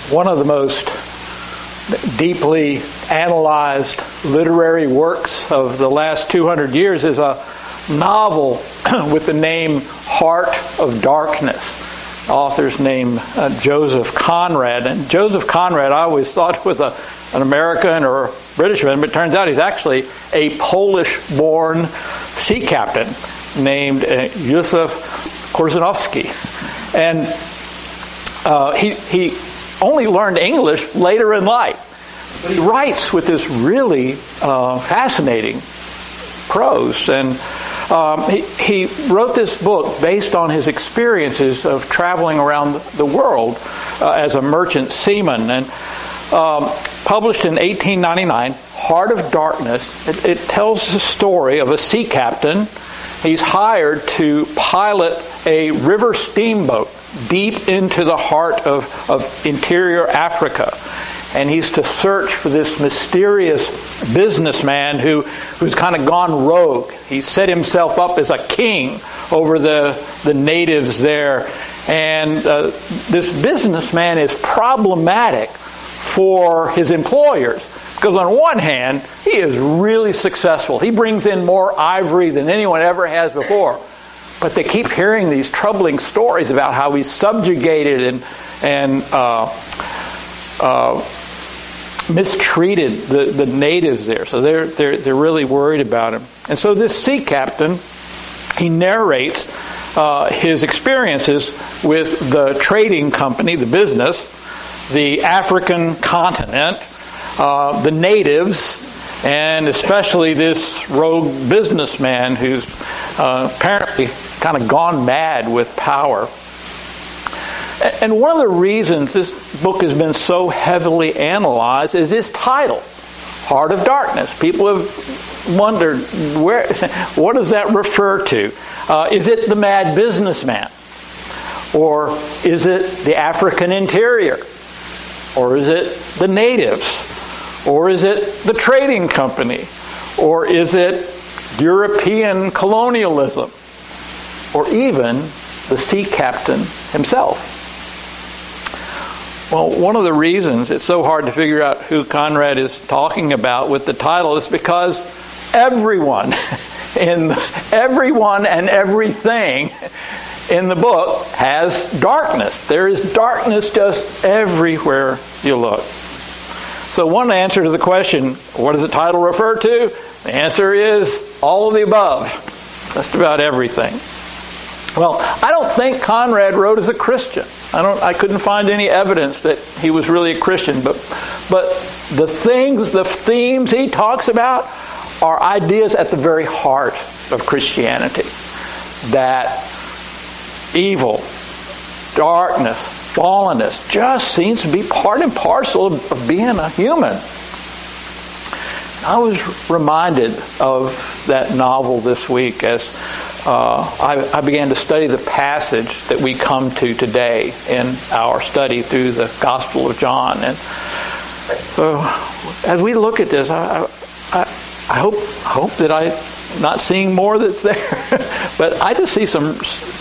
one of the most deeply analyzed literary works of the last 200 years is a novel with the name Heart of Darkness. The author's name Joseph Conrad. And Joseph Conrad, I always thought was an American or a Britishman, but it turns out he's actually a Polish-born sea captain named Józef Korzeniowski. And he only learned English later in life. But he writes with this really fascinating prose. And he wrote this book based on his experiences of traveling around the world as a merchant seaman. And published in 1899, Heart of Darkness, it tells the story of a sea captain. He's hired to pilot a river steamboat deep into the heart of interior Africa. And he's to search for this mysterious businessman who's kind of gone rogue. He set himself up as a king over the natives there. And this businessman is problematic for his employers. Because on one hand, he is really successful. He brings in more ivory than anyone ever has before. But they keep hearing these troubling stories about how he's subjugated and mistreated the natives there. So they're really worried about him. And so this sea captain, he narrates his experiences with the trading company, the business, the African continent, the natives, and especially this rogue businessman who's apparently kind of gone mad with power. And one of the reasons this book has been so heavily analyzed is its title, Heart of Darkness. People have wondered, what does that refer to? Is it the mad businessman? Or is it the African interior? Or is it the natives? Or is it the trading company? Or is it European colonialism? Or even the sea captain himself? Well, one of the reasons it's so hard to figure out who Conrad is talking about with the title is because everyone and everything in the book has darkness. There is darkness just everywhere you look. So one answer to the question, what does the title refer to? The answer is all of the above. Just about everything. Well, I don't think Conrad wrote as a Christian. I couldn't find any evidence that he was really a Christian, but the themes he talks about are ideas at the very heart of Christianity. That evil, darkness, fallenness just seems to be part and parcel of being a human. I was reminded of that novel this week as I began to study the passage that we come to today in our study through the Gospel of John. And so as we look at this, I hope that I'm not seeing more that's there, but I just see some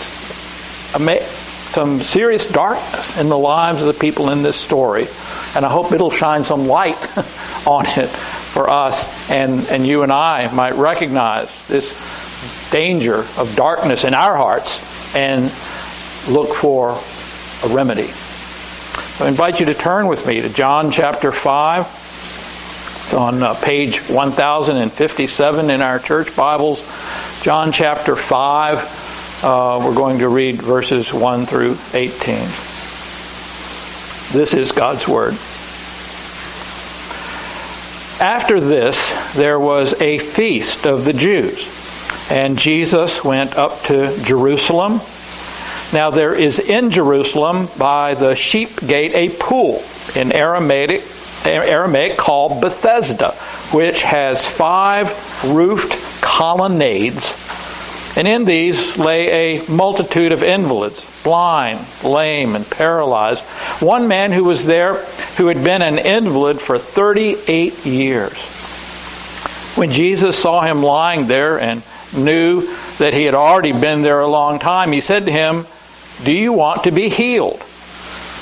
serious darkness in the lives of the people in this story. And I hope it'll shine some light on it for us, and you and I might recognize this danger of darkness in our hearts and look for a remedy. So I invite you to turn with me to John chapter 5. It's on page 1057 in our church Bibles. John chapter 5. We're going to read verses 1 through 18. This is God's Word. After this, there was a feast of the Jews, and Jesus went up to Jerusalem. Now there is in Jerusalem by the sheep gate a pool in Aramaic called Bethesda, which has 5 roofed colonnades. And in these lay a multitude of invalids, blind, lame, and paralyzed. One man who was there who had been an invalid for 38 years. When Jesus saw him lying there and knew that he had already been there a long time, he said to him, "Do you want to be healed?"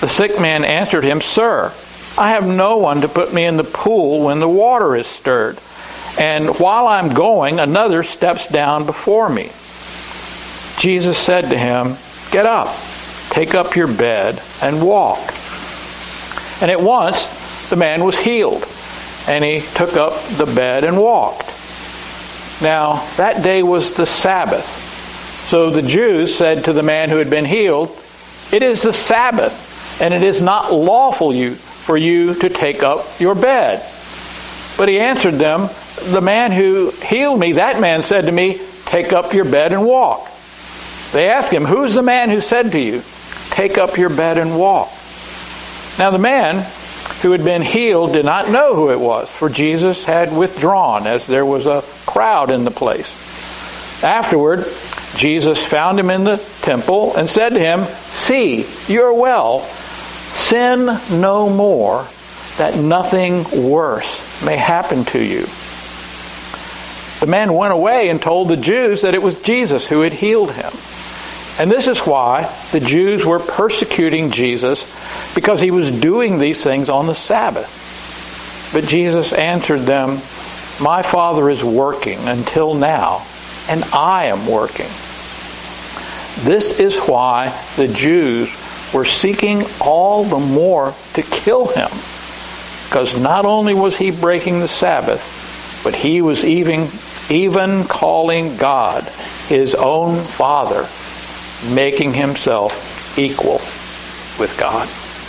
The sick man answered him, "Sir, I have no one to put me in the pool when the water is stirred. And while I'm going, another steps down before me." Jesus said to him, "Get up, take up your bed, and walk." And at once the man was healed, and he took up the bed and walked. Now that day was the Sabbath. So the Jews said to the man who had been healed, "It is the Sabbath, and it is not lawful for you to take up your bed." But he answered them, "The man who healed me, that man said to me, 'Take up your bed and walk.'" They asked him, "Who's the man who said to you, 'Take up your bed and walk'?" Now the man who had been healed did not know who it was, for Jesus had withdrawn, as there was a crowd in the place. Afterward, Jesus found him in the temple and said to him, "See, you are well. Sin no more, that nothing worse may happen to you." The man went away and told the Jews that it was Jesus who had healed him. And this is why the Jews were persecuting Jesus, because he was doing these things on the Sabbath. But Jesus answered them, "My Father is working until now, and I am working." This is why the Jews were seeking all the more to kill him, because not only was he breaking the Sabbath, but he was even calling God his own Father, making himself equal with God.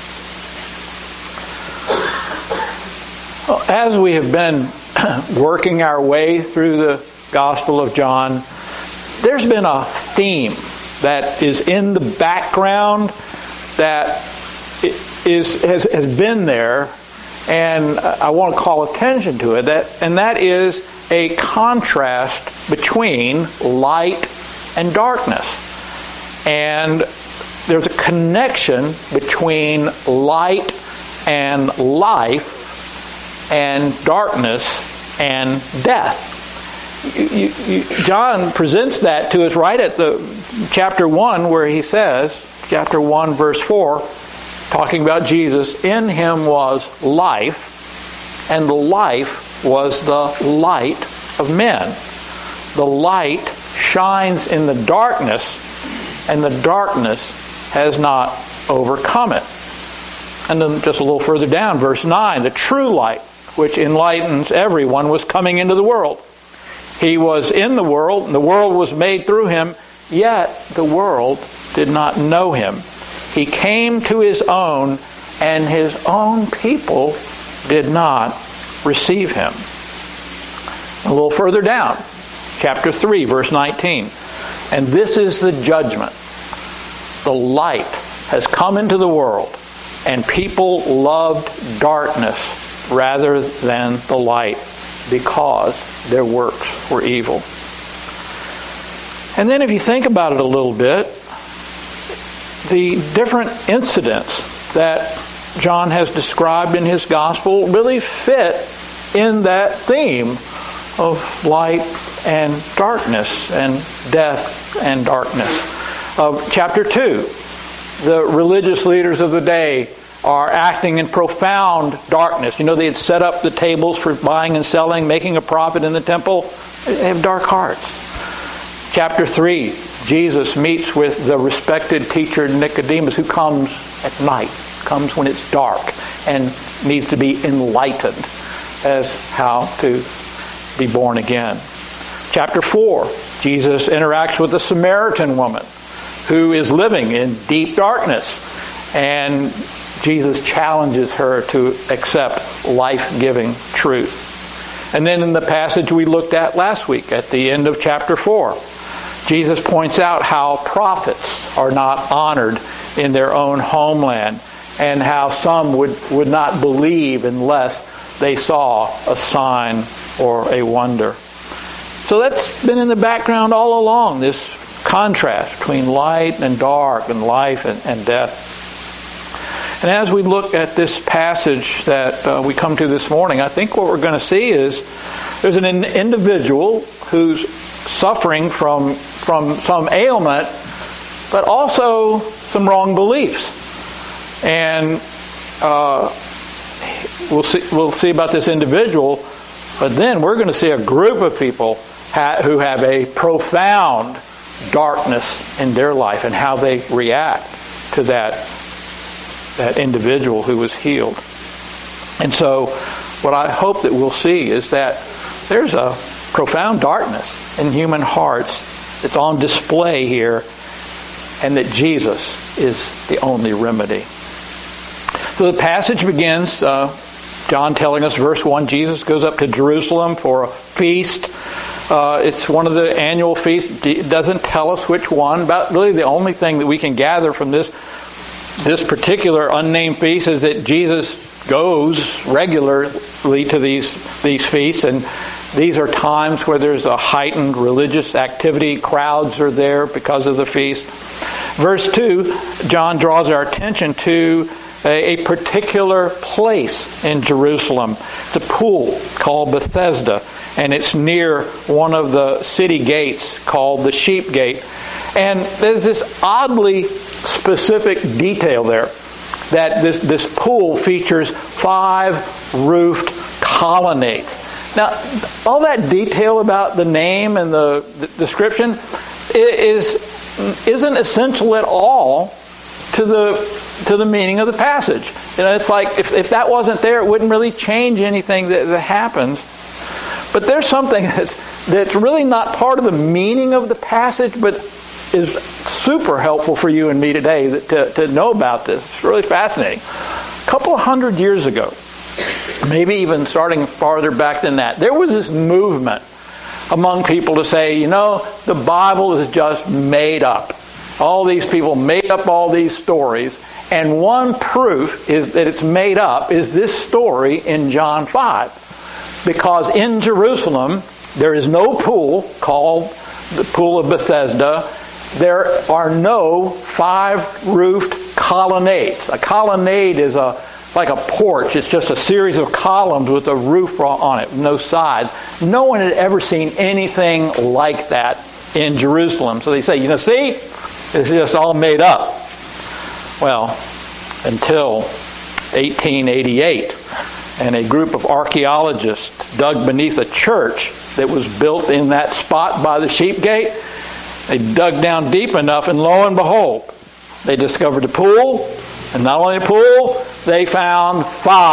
Well, as we have been working our way through the Gospel of John, there's been a theme that is in the background that has been there, and I want to call attention to it, and that is a contrast between light and darkness. And there's a connection between light and life and darkness and death. John presents that to us right at the chapter 1, where he says, chapter 1 verse 4, talking about Jesus, "In him was life, and the life was the light of men. The light shines in the darkness, and the darkness has not overcome it." And then just a little further down, verse 9, "The true light, which enlightens everyone, was coming into the world. He was in the world, and the world was made through him, yet the world did not know him. He came to his own, and his own people did not receive him." A little further down, chapter 3, verse 19, "And this is the judgment. The light has come into the world, and people loved darkness rather than the light, because their works were evil." And then if you think about it a little bit, the different incidents that John has described in his gospel really fit in that theme of light and darkness, and death and darkness. Chapter 2, the religious leaders of the day are acting in profound darkness. You know, they had set up the tables for buying and selling, making a profit in the temple. They have dark hearts. Chapter 3, Jesus meets with the respected teacher Nicodemus, who comes at night, comes when it's dark, and needs to be enlightened as how to be born again. Chapter 4, Jesus interacts with the Samaritan woman who is living in deep darkness, and Jesus challenges her to accept life-giving truth. And then in the passage we looked at last week, at the end of chapter 4, Jesus points out how prophets are not honored in their own homeland, and how some would not believe unless they saw a sign or a wonder. So that's been in the background all along, this contrast between light and dark, and life and death. And as we look at this passage that we come to this morning, I think what we're going to see is there's an individual who's suffering from some ailment, but also some wrong beliefs. And we'll see about this individual, but then we're going to see a group of people who have a profound darkness in their life and how they react to that individual who was healed. And so what I hope that we'll see is that there's a profound darkness in human hearts that's on display here, and that Jesus is the only remedy. So the passage begins, John telling us, verse 1, Jesus goes up to Jerusalem for a feast. It's one of the annual feasts. It doesn't tell us which one. About really the only thing that we can gather from this particular unnamed feast is that Jesus goes regularly to these feasts, and these are times where there's a heightened religious activity. Crowds are there because of the feast. Verse 2, John draws our attention to a particular place in Jerusalem. It's a pool called Bethesda, and it's near one of the city gates called the Sheep Gate. And there's this oddly specific detail there, that this pool features 5 roofed colonnades. Now, all that detail about the name and the description isn't essential at all to the meaning of the passage. It's like if that wasn't there, it wouldn't really change anything that happens. But there's something that's really not part of the meaning of the passage, but is super helpful for you and me today to know about this. It's really fascinating. A couple of hundred years ago, maybe even starting farther back than that, there was this movement among people to say, the Bible is just made up. All these people made up all these stories, and one proof is that it's made up is this story in John 5. Because in Jerusalem, there is no pool called the Pool of Bethesda. There are no 5-roofed colonnades. A colonnade is like a porch. It's just a series of columns with a roof on it, no sides. No one had ever seen anything like that in Jerusalem. So they say, see, it's just all made up. Well, until 1888, and a group of archaeologists dug beneath a church that was built in that spot by the Sheep Gate. They dug down deep enough, and lo and behold, they discovered a pool. And not only a pool, they found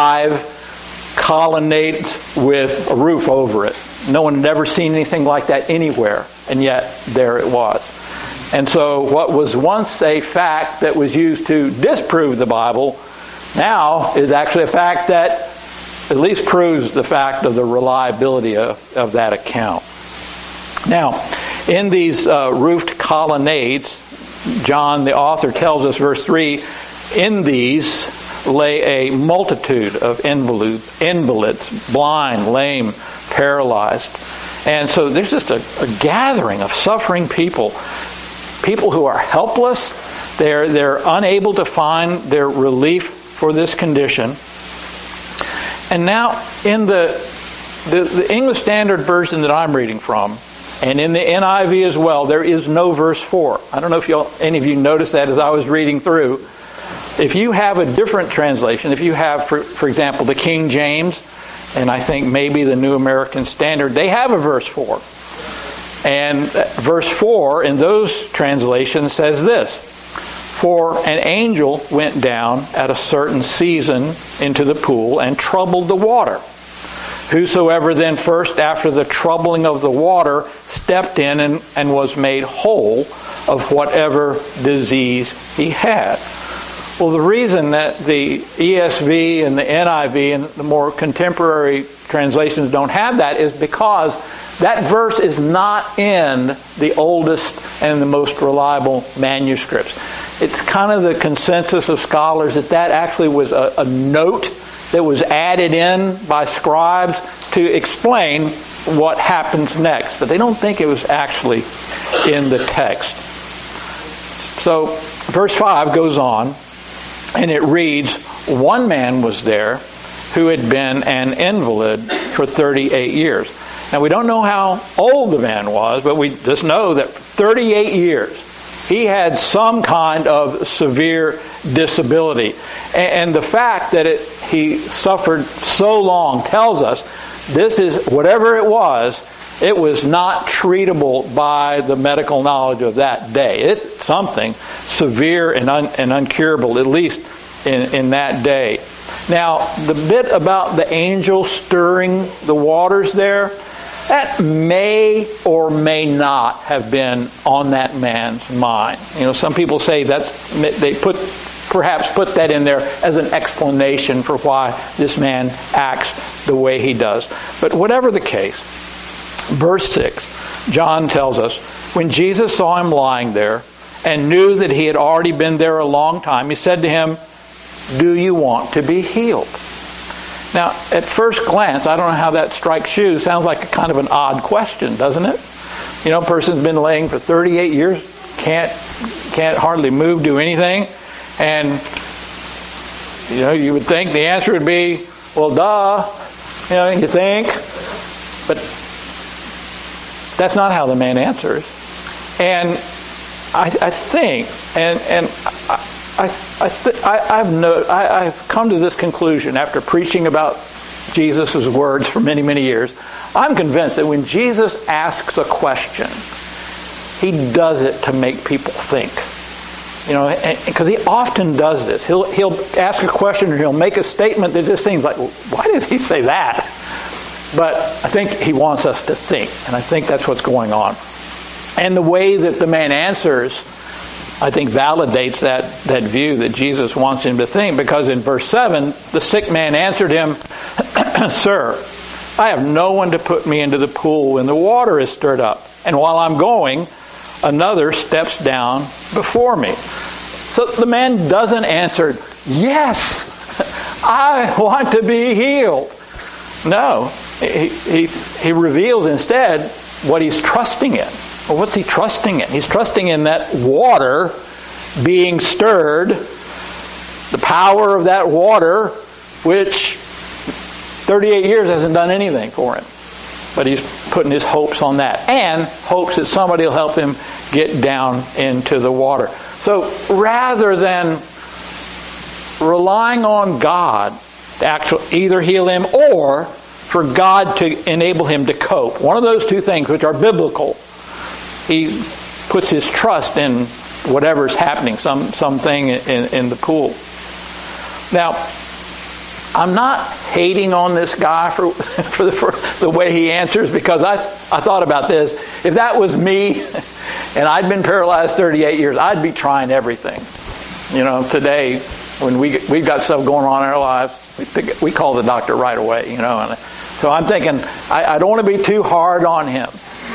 5 colonnades with a roof over it. No one had ever seen anything like that anywhere, and yet there it was. And so what was once a fact that was used to disprove the Bible now is actually a fact that at least proves the fact of the reliability of that account. Now, in these roofed colonnades, John, the author, tells us, verse 3, in these lay a multitude of invalids, blind, lame, paralyzed. And so there's just a gathering of suffering people who are helpless. They're unable to find their relief for this condition. And now, in the English Standard Version that I'm reading from, and in the NIV as well, there is no verse 4. I don't know if any of you noticed that as I was reading through. If you have a different translation, if you have, for example, the King James, and I think maybe the New American Standard, they have a verse 4. And verse 4 in those translations says this: "For an angel went down at a certain season into the pool and troubled the water. Whosoever then first after the troubling of the water stepped in and was made whole of whatever disease he had." Well, the reason that the ESV and the NIV and the more contemporary translations don't have that is because that verse is not in the oldest and the most reliable manuscripts. It's kind of the consensus of scholars that actually was a note that was added in by scribes to explain what happens next. But they don't think it was actually in the text. So verse 5 goes on, and it reads, "One man was there who had been an invalid for 38 years." Now, we don't know how old the man was, but we just know that 38 years he had some kind of severe disability. And the fact that he suffered so long tells us this is, whatever it was not treatable by the medical knowledge of that day. It's something severe and uncurable, at least in that day. Now, the bit about the angel stirring the waters there, that may or may not have been on that man's mind. Some people say they perhaps put that in there as an explanation for why this man acts the way he does. But whatever the case, verse 6, John tells us, when Jesus saw him lying there and knew that he had already been there a long time, he said to him, "Do you want to be healed?" Now, at first glance, I don't know how that strikes you. Sounds like a kind of an odd question, doesn't it? A person's been laying for 38 years, can't hardly move, do anything. And, you would think the answer would be, well, duh, you think. But that's not how the man answers. And I think, I've come to this conclusion after preaching about Jesus' words for many, many years. I'm convinced that when Jesus asks a question, he does it to make people think. Because he often does this. He'll ask a question or he'll make a statement that just seems like, why did he say that? But I think he wants us to think, and I think that's what's going on. And the way that the man answers, I think, validates that view that Jesus wants him to think, because in verse 7, the sick man answered him, "Sir, I have no one to put me into the pool when the water is stirred up, and while I'm going, another steps down before me." So the man doesn't answer, "Yes, I want to be healed." No, he reveals instead what he's trusting in. Well, what's he trusting in? He's trusting in that water being stirred, the power of that water, which 38 years hasn't done anything for him. But he's putting his hopes on that, and hopes that somebody will help him get down into the water. So rather than relying on God to actually either heal him or for God to enable him to cope, one of those two things which are biblical, he puts his trust in whatever's happening, something in the pool. Now, I'm not hating on this guy for the way he answers, because I thought about this. If that was me and I'd been paralyzed 38 years, I'd be trying everything. Today when we've got stuff going on in our lives, we call the doctor right away. And so I'm thinking I don't want to be too hard on him.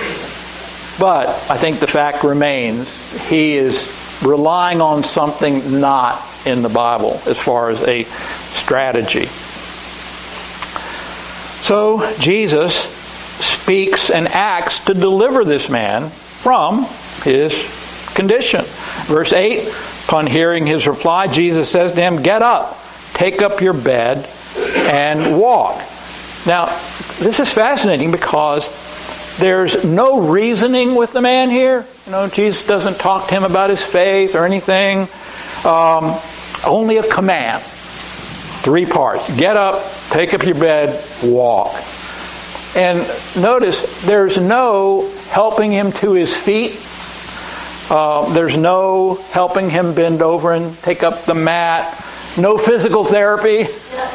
But I think the fact remains he is relying on something not in the Bible as far as a strategy. So Jesus speaks and acts to deliver this man from his condition. Verse 8, upon hearing his reply, Jesus says to him, "Get up, take up your bed, and walk." Now, this is fascinating because there's no reasoning with the man here. Jesus doesn't talk to him about his faith or anything. Only a command. 3 parts. Get up, take up your bed, walk. And notice, there's no helping him to his feet. There's no helping him bend over and take up the mat. No physical therapy.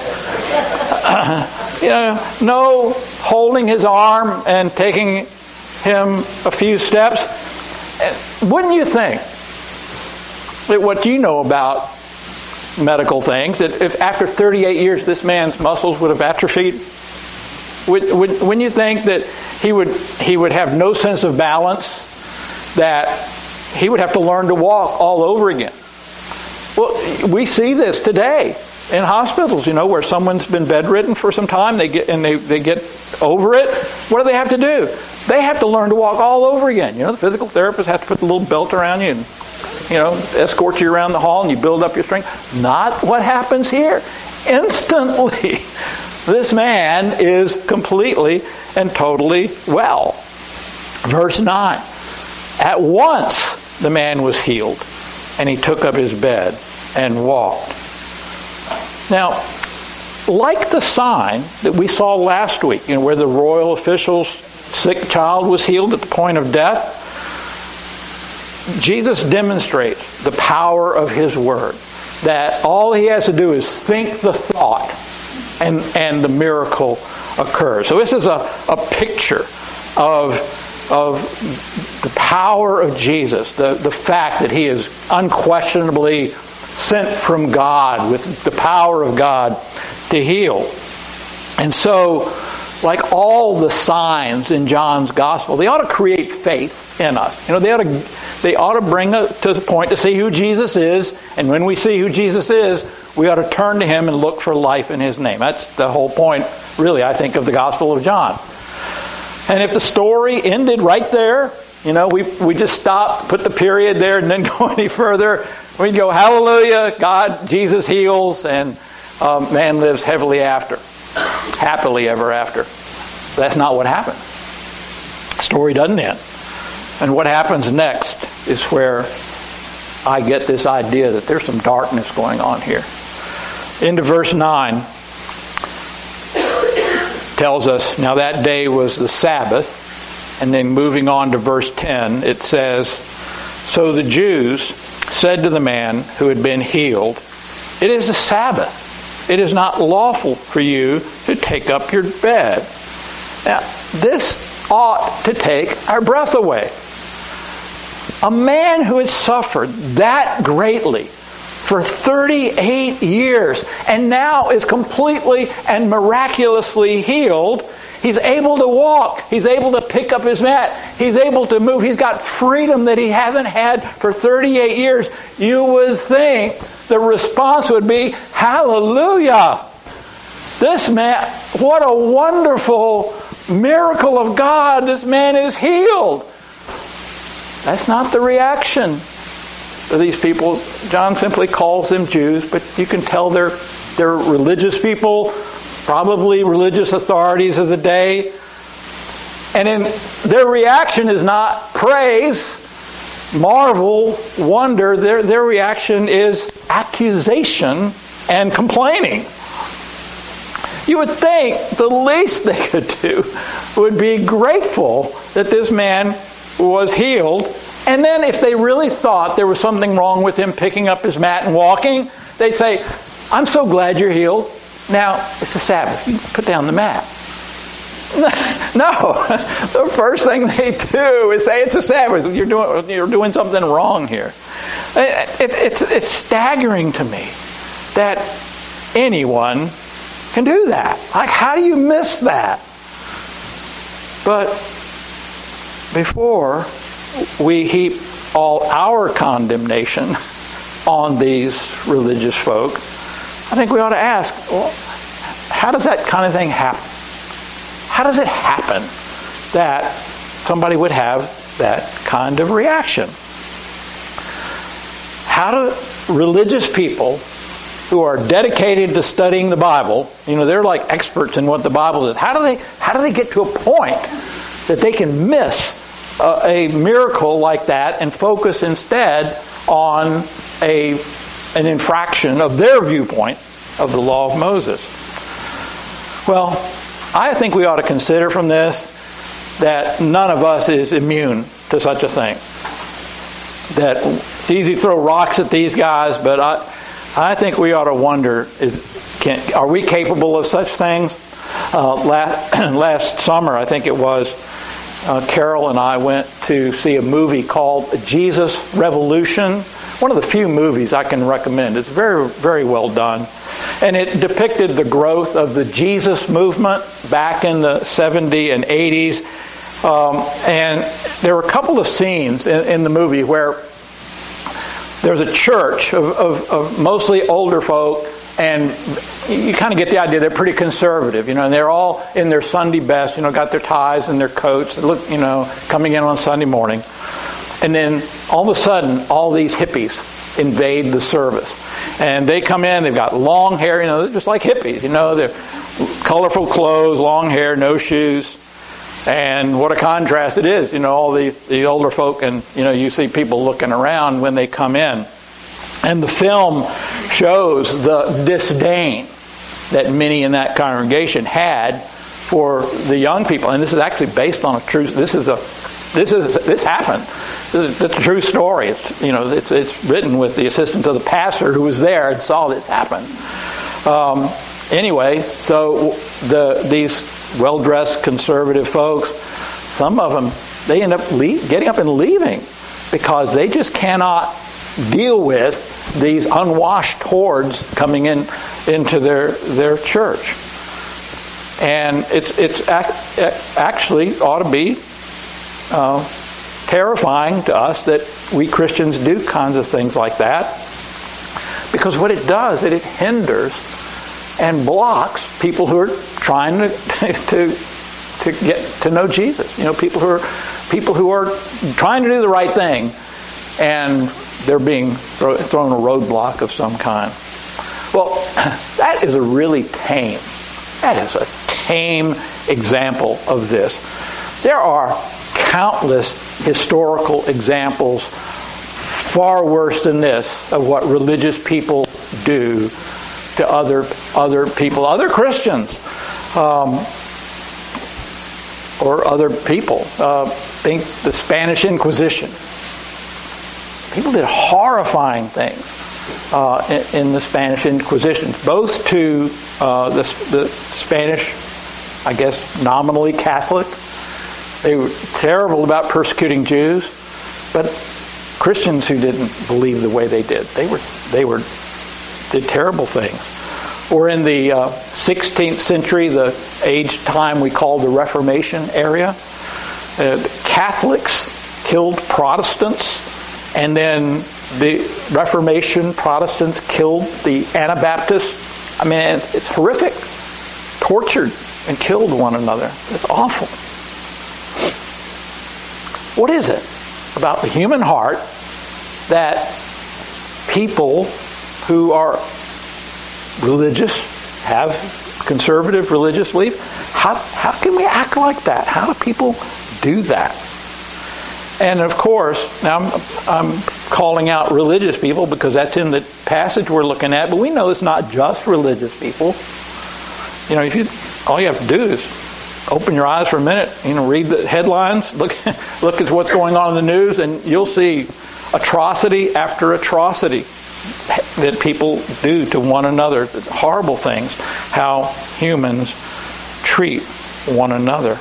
No holding his arm and taking him a few steps. Wouldn't you think that what you know about medical things, that if after 38 years this man's muscles would have atrophied, wouldn't you think that he would have no sense of balance, that he would have to learn to walk all over again? Well, we see this today in hospitals, where someone's been bedridden for some time, they get over it. What do they have to do? They have to learn to walk all over again. The physical therapist has to put the little belt around you and, escort you around the hall and you build up your strength. Not what happens here. Instantly, this man is completely and totally well. Verse 9. At once the man was healed, and he took up his bed and walked. Now, like the sign that we saw last week, where the royal official's sick child was healed at the point of death, Jesus demonstrates the power of his word. That all he has to do is think the thought, and the miracle occurs. So this is a picture of the power of Jesus, the fact that he is unquestionably sent from God with the power of God to heal. And so, like all the signs in John's gospel, they ought to create faith in us. They ought to bring us to the point to see who Jesus is, and when we see who Jesus is, we ought to turn to him and look for life in his name. That's the whole point, really, I think, of the Gospel of John. And if the story ended right there, we just stopped, put the period there, and then go any further, we'd go, hallelujah, God, Jesus heals, and man lives happily ever after. That's not what happened. The story doesn't end. And what happens next is where I get this idea that there's some darkness going on here. Into verse 9 tells us, now that day was the Sabbath. And then moving on to verse 10, it says, so the Jews said to the man who had been healed, it is the Sabbath. It is not lawful for you to take up your bed. Now, this ought to take our breath away. A man who has suffered that greatly for 38 years and now is completely and miraculously healed. He's able to walk. He's able to pick up his mat. He's able to move. He's got freedom that he hasn't had for 38 years. You would think the response would be, hallelujah! This man, what a wonderful miracle of God. This man is healed. That's not the reaction of these people. John simply calls them Jews, but you can tell they're religious people, probably religious authorities of the day. And their reaction is not praise, marvel, wonder. Their reaction is accusation and complaining. You would think the least they could do would be grateful that this man was healed. And then if they really thought there was something wrong with him picking up his mat and walking, they'd say, I'm so glad you're healed. Now, it's the Sabbath. You put down the mat. No. The first thing they do is say it's a Sabbath. You're doing something wrong here. It's staggering to me that anyone can do that. Like, how do you miss that? But before we heap all our condemnation on these religious folk, I think we ought to ask, well, how does that kind of thing happen? How does it happen that somebody would have that kind of reaction? How do religious people who are dedicated to studying the Bible, they're like experts in what the Bible is, how do they get to a point that they can miss a miracle like that and focus instead on an infraction of their viewpoint of the law of Moses? Well, I think we ought to consider from this that none of us is immune to such a thing. That it's easy to throw rocks at these guys, but I think we ought to wonder, are we capable of such things? Last summer, I think it was, Carol and I went to see a movie called Jesus Revolution. One of the few movies I can recommend. It's very, very well done. And it depicted the growth of the Jesus movement back in the 70s and 80s. And there were a couple of scenes in the movie where there's a church of mostly older folk, and you kind of get the idea they're pretty conservative, and they're all in their Sunday best, got their ties and their coats, coming in on Sunday morning. And then all of a sudden, all these hippies invade the service. And they come in, they've got long hair, they're just like hippies, they're colorful clothes, long hair, no shoes. And what a contrast it is, all the older folk, and you see people looking around when they come in. And the film shows the disdain that many in that congregation had for the young people. And this is actually based on a true. This happened. It's a true story. It's written with the assistance of the pastor who was there and saw this happen. Anyway, so these well-dressed conservative folks, some of them, they end up getting up and leaving because they just cannot deal with these unwashed hordes coming into their church. And it's actually ought to be terrifying to us that we Christians do kinds of things like that, because what it does is it hinders and blocks people who are trying to get to know Jesus. People who are trying to do the right thing, and they're being thrown a roadblock of some kind. Well, that is a really tame example of this. There are countless historical examples far worse than this of what religious people do to other people, other Christians, or other people. Think the Spanish Inquisition. People did horrifying things in the Spanish Inquisition, both to the Spanish, I guess, nominally Catholic. They were terrible about persecuting Jews, but Christians who didn't believe the way they did, they did terrible things. Or in the 16th century, the time we call the Reformation era, Catholics killed Protestants, and then the Reformation Protestants killed the Anabaptists. I mean, it's horrific. Tortured and killed one another. It's awful. What is it about the human heart that people who are religious, have conservative religious belief, how can we act like that? How do people do that? And of course, now I'm calling out religious people because that's in the passage we're looking at, but we know it's not just religious people. All you have to do is open your eyes for a minute, read the headlines, look at what's going on in the news, and you'll see atrocity after atrocity that people do to one another, horrible things, how humans treat one another.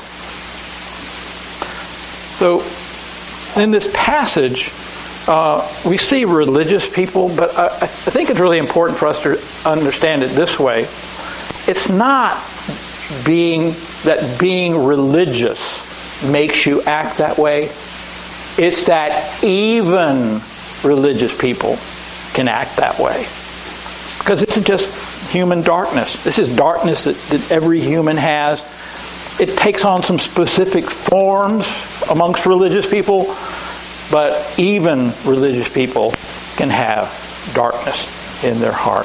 So, in this passage, we see religious people, but I think it's really important for us to understand it this way. It's not being religious makes you act that way. It's that even religious people can act that way. Because this is just human darkness. This is darkness that every human has. It takes on some specific forms amongst religious people, but even religious people can have darkness in their heart.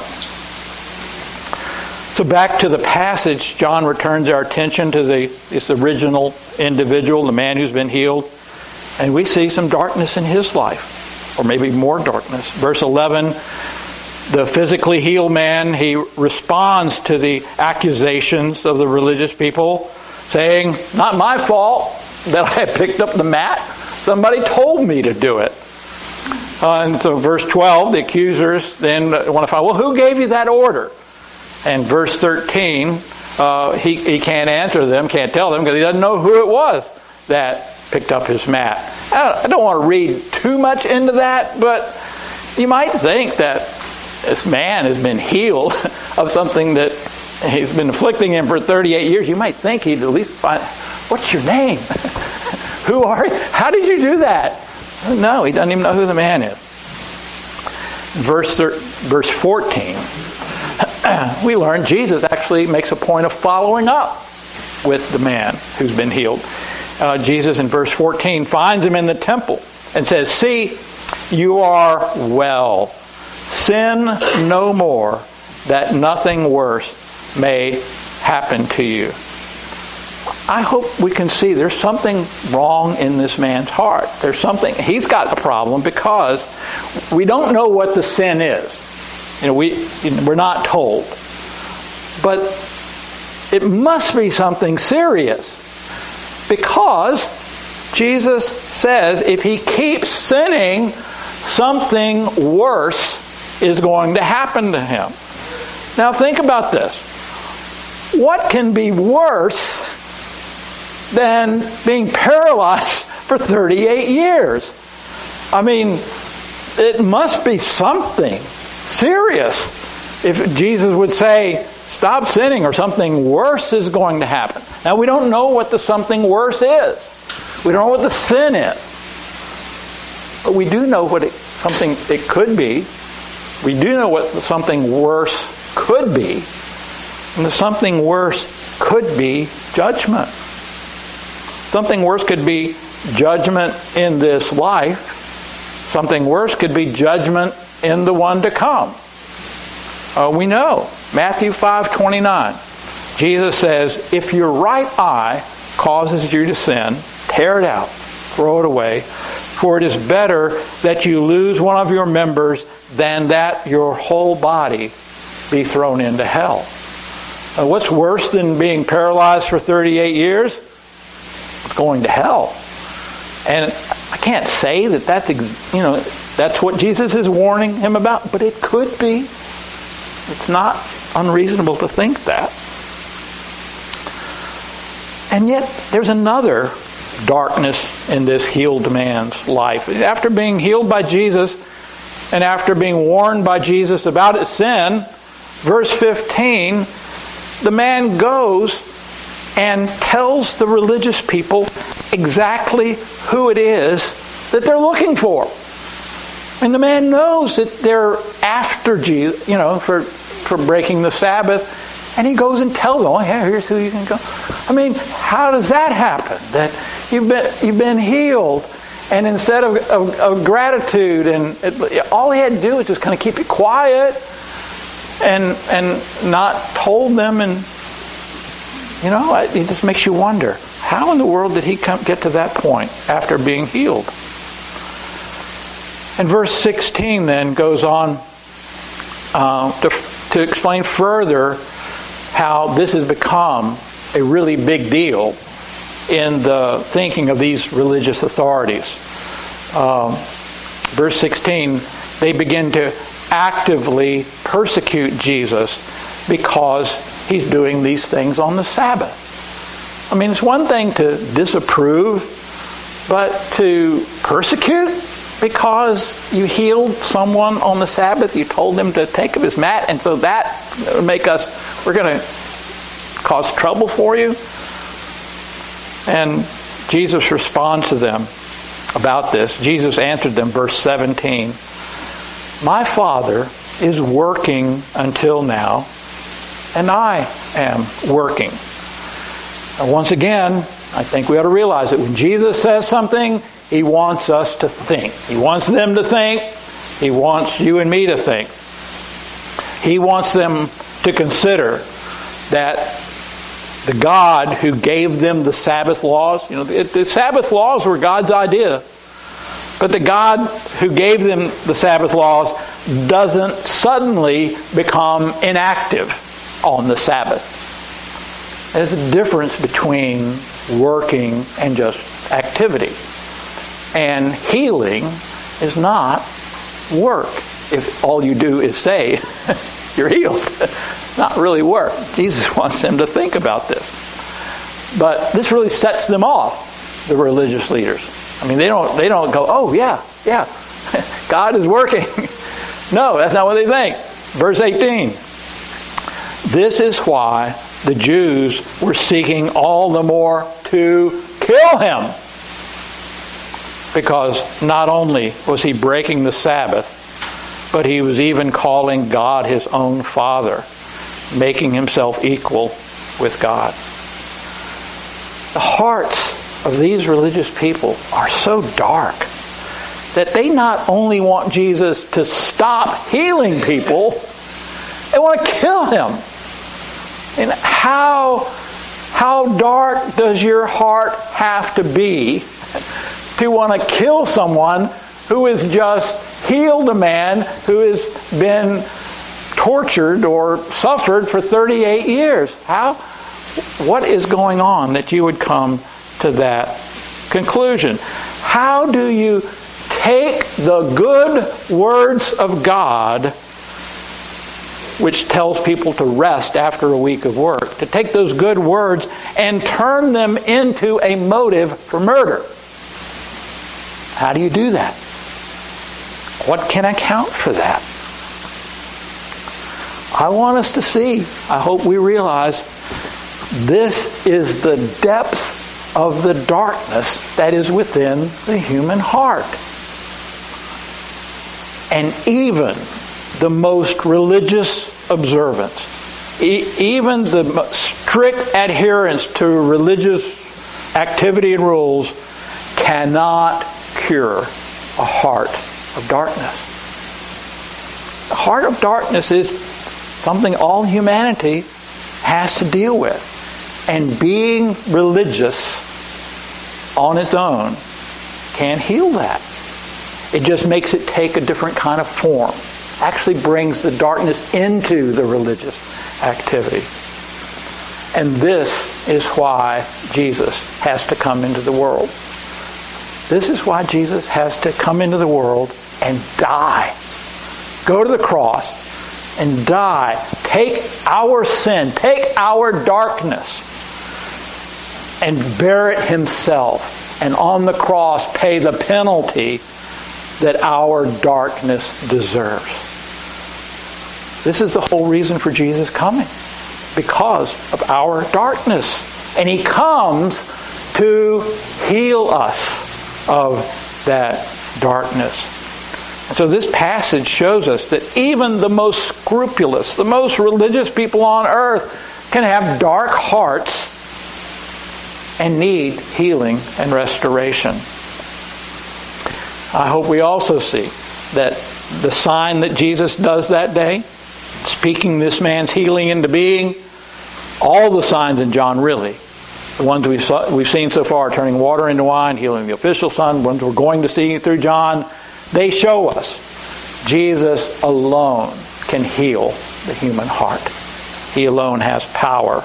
So back to the passage, John returns our attention to this original individual, the man who's been healed, and we see some darkness in his life, or maybe more darkness. Verse 11, the physically healed man, he responds to the accusations of the religious people, saying, "Not my fault that I picked up the mat. Somebody told me to do it." And so verse 12, the accusers then want to find, well, who gave you that order? And verse 13, he can't answer them, can't tell them, because he doesn't know who it was that picked up his mat. I don't want to read too much into that, but you might think that this man has been healed of something that he's been afflicting him for 38 years. You might think he'd at least find, what's your name? Who are you? How did you do that? No, he doesn't even know who the man is. Verse 14, we learn Jesus actually makes a point of following up with the man who's been healed. Jesus in verse 14 finds him in the temple and says, "See, you are well. Sin no more, that nothing worse may happen to you." I hope we can see there's something wrong in this man's heart. There's something, he's got a problem because we don't know what the sin is. We're not told. But it must be something serious, because Jesus says if he keeps sinning, something worse is going to happen to him. Now think about this. What can be worse than being paralyzed for 38 years? I mean, it must be something serious if Jesus would say, stop sinning or something worse is going to happen. Now, we don't know what the something worse is. We don't know what the sin is. But we do know what something it could be. We do know what the something worse could be. And the something worse could be judgment. Something worse could be judgment in this life. Something worse could be judgment in the one to come. We know. Matthew 5:29. Jesus says, if your right eye causes you to sin, tear it out, throw it away. For it is better that you lose one of your members than that your whole body be thrown into hell. What's worse than being paralyzed for 38 years? Going to hell. And I can't say that that's what Jesus is warning him about, but it could be. It's not unreasonable to think that. And yet, there's another darkness in this healed man's life. After being healed by Jesus, and after being warned by Jesus about his sin, verse 15, the man goes and tells the religious people exactly who it is that they're looking for. And the man knows that they're after Jesus, for breaking the Sabbath. And he goes and tells them, oh yeah, here's who you can go. I mean, how does that happen? That you've been healed, and instead of gratitude, all he had to do was just kind of keep it quiet and not told them. And it just makes you wonder, how in the world did he get to that point after being healed? And verse 16 then goes on to explain further how this has become a really big deal in the thinking of these religious authorities. Verse 16, they begin to actively persecute Jesus because he's doing these things on the Sabbath. I mean, it's one thing to disapprove, but to persecute because you healed someone on the Sabbath, you told them to take up his mat, and so that would make we're going to cause trouble for you. And Jesus responds to them about this. Jesus answered them, verse 17, my Father is working until now, and I am working. And once again, I think we ought to realize that when Jesus says something, he wants us to think. He wants them to think. He wants you and me to think. He wants them to consider that the God who gave them the Sabbath laws, the Sabbath laws were God's idea, but the God who gave them the Sabbath laws doesn't suddenly become inactive on the Sabbath. There's a difference between working and just activity. And healing is not work. If all you do is say, you're healed. Not really work. Jesus wants them to think about this. But this really sets them off, the religious leaders. I mean, they don't go, oh yeah, God is working. No, that's not what they think. Verse 18. This is why the Jews were seeking all the more to kill him. Because not only was he breaking the Sabbath, but he was even calling God his own Father, making himself equal with God. The hearts of these religious people are so dark that they not only want Jesus to stop healing people, they want to kill him. And how How dark does your heart have to be to want to kill someone who has just healed a man who has been tortured or suffered for 38 years? What is going on that you would come to that conclusion? How do you take the good words of God, which tells people to rest after a week of work, to take those good words and turn them into a motive for murder? How do you do that? What can account for that? I want us to see, I hope we realize, this is the depth of the darkness that is within the human heart. And even the most religious observance, even the strict adherence to religious activity and rules, cannot cure a heart of darkness. The heart of darkness is something all humanity has to deal with. And being religious on its own can't heal that. It just makes it take a different kind of form. Actually brings the darkness into the religious activity. And this is why Jesus has to come into the world. This is why Jesus has to come into the world and die. Go to the cross and die. Take our sin, take our darkness, and bear it himself. And on the cross pay the penalty that our darkness deserves. This is the whole reason for Jesus coming. Because of our darkness. And he comes to heal us of that darkness. And so this passage shows us that even the most scrupulous, the most religious people on earth can have dark hearts and need healing and restoration. I hope we also see that the sign that Jesus does that day, speaking this man's healing into being, all the signs in John really, the ones we've seen so far, turning water into wine, healing the official son, ones we're going to see through John, they show us Jesus alone can heal the human heart. He alone has power.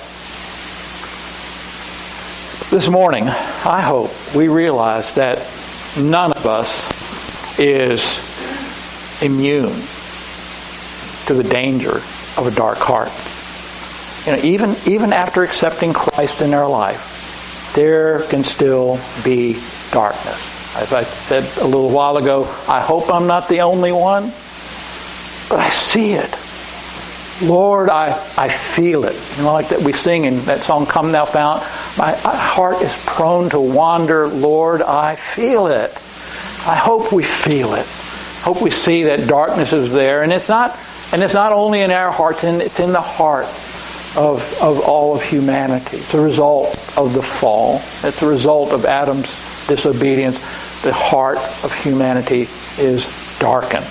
This morning, I hope we realize that none of us is immune to the danger of a dark heart. Even after accepting Christ in our life, there can still be darkness. As I said a little while ago, I hope I'm not the only one, but I see it. Lord, I feel it. Like that we sing in that song, Come Thou Fount. My heart is prone to wander. Lord, I feel it. I hope we feel it. I hope we see that darkness is there. And it's not only in our hearts, it's in the heart of all of humanity. It's a result of the fall. It's a result of Adam's disobedience. The heart of humanity is darkened.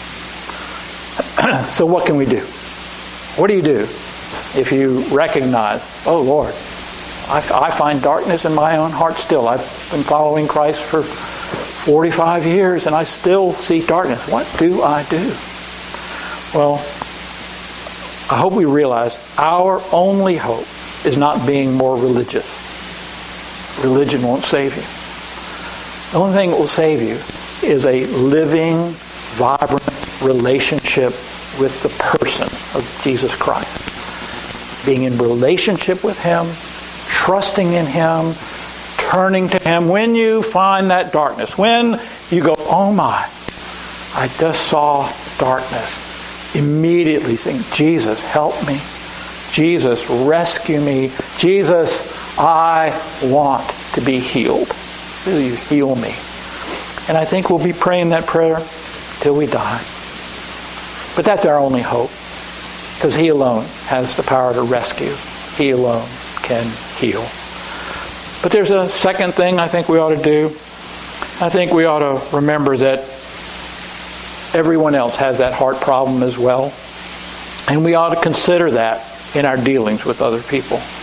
So what can we do? What do you do if you recognize, oh Lord, I find darkness in my own heart still. I've been following Christ for 45 years and I still see darkness. What do I do? Well, I hope we realize our only hope is not being more religious. Religion won't save you. The only thing that will save you is a living, vibrant relationship with the person of Jesus Christ. Being in relationship with Him, trusting in Him, turning to Him. When you find that darkness, when you go, oh my, I just saw darkness, immediately saying, Jesus, help me. Jesus, rescue me. Jesus, I want to be healed. Will you heal me? And I think we'll be praying that prayer till we die. But that's our only hope, because He alone has the power to rescue. He alone can heal. But there's a second thing I think we ought to do. I think we ought to remember that everyone else has that heart problem as well. And we ought to consider that in our dealings with other people.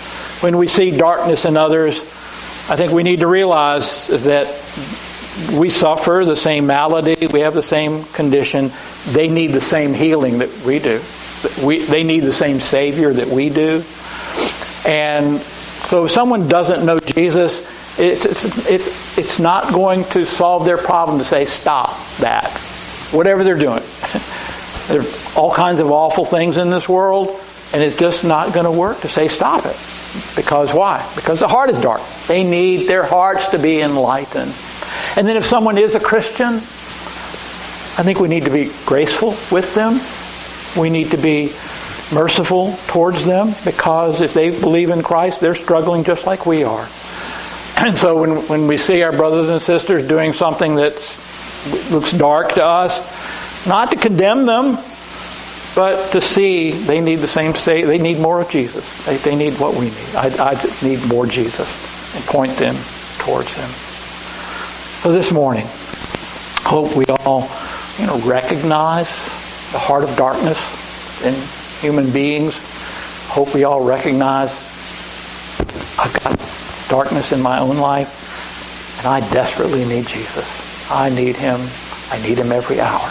when we see darkness in others, I think we need to realize that we suffer the same malady, we have the same condition. They need the same healing that we do. They need the same Savior that we do. And so if someone doesn't know Jesus, it's not going to solve their problem to say, stop that. Whatever they're doing. There are all kinds of awful things in this world, and it's just not going to work to say, stop it. Because why? Because the heart is dark. They need their hearts to be enlightened. And then if someone is a Christian, I think we need to be graceful with them. We need to be merciful towards them, because if they believe in Christ, they're struggling just like we are. And so when we see our brothers and sisters doing something that looks dark to us, not to condemn them, but to see they need the same state. They need more of Jesus. They need what we need. I need more Jesus, and point them towards Him. So this morning, hope we all recognize the heart of darkness in human beings. Hope we all recognize I've got darkness in my own life, and I desperately need Jesus. I need Him. I need Him every hour.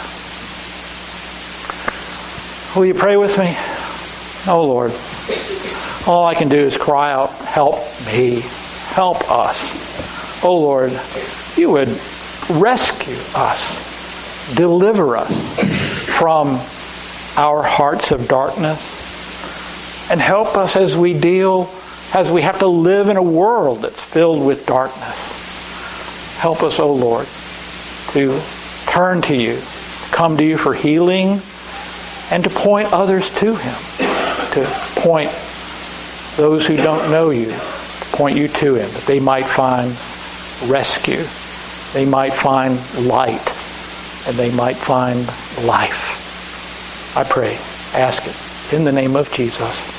Will you pray with me? Oh Lord, all I can do is cry out, help me, help us. Oh Lord, You would rescue us, deliver us from our hearts of darkness, and help us as we have to live in a world that's filled with darkness. Help us, oh Lord, to turn to You, come to You for healing, and to point others to Him, to point those who don't know You, to point you to Him, that they might find rescue, they might find light, and they might find life. I pray, ask it in the name of Jesus.